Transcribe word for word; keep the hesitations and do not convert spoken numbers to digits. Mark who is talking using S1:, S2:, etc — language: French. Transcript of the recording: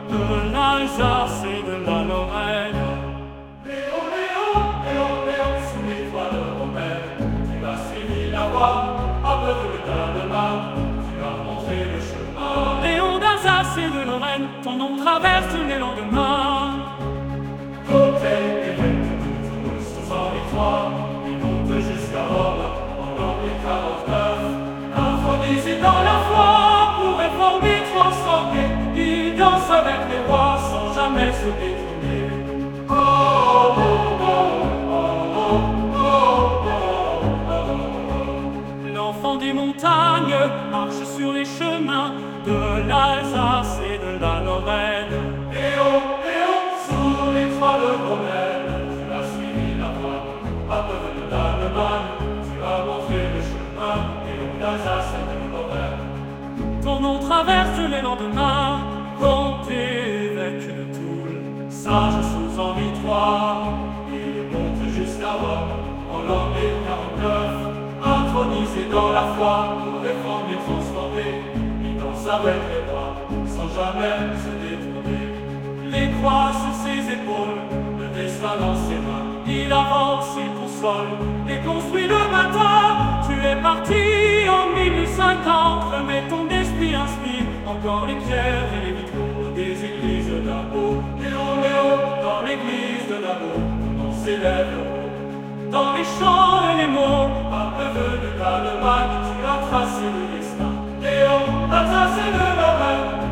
S1: de l'Alsace et de la Lorraine.
S2: Léo, Léo, Léo, Léo, sous l'étoile romaine, tu as suivi la voie, aveugle d'Allemagne, tu as montré le chemin.
S1: Léon d'Alsace et de Lorraine, ton nom traverse les lendemains.
S2: Côté évêque de Toulouse, soixante-trois, il monte jusqu'à Rome, en l'an quarante-neuf.
S1: Intronisé dans la foi, pour réformer, transformer, il danse avec les rois sans jamais se détourner.
S2: Oh, oh, oh, oh, oh, oh, oh, oh.
S1: L'enfant des montagnes marche sur les chemins de l'Alsace et de la Lorraine.
S2: Léo, Léo, sous l'étoile romaine, tu as suivi la voie, aveugle d'Allemagne, tu as montré le chemin, Léon d'Alsace et de Lorraine.
S1: Ton nom traverse les lendemains, comte évêque de Toul,
S2: Sage sous Henri trois, il monte jusqu'à Rome, en l'an quarante-neuf. Intronisé dans la foi, pour réformer, transformer, il danse avec les rois, sans jamais se détourner.
S1: les croix sur ses épaules,
S2: Le destin dans ses mains,
S1: il avance, il console, et construit le matin. Tu es parti en mille huit cent cinquante, mais ton esprit inspire encore les pierres et les vitraux
S2: des églises d'Abo. Léo, Léo, dans l'église de Dabo, on s'élève le haut.
S1: dans les chants et les mots.
S2: Aveugle d'Allemagne, tu as tracé le destin. Léo, t'as tracé le domaine.